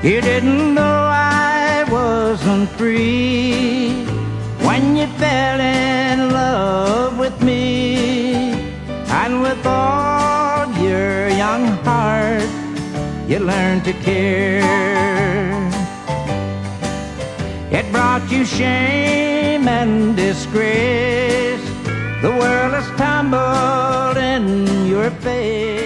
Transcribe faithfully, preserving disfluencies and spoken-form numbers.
You didn't know I wasn't free when you fell in love with me, and with all your young heart you learned to care. It brought you shame and disgrace. The world has tumbled in your face.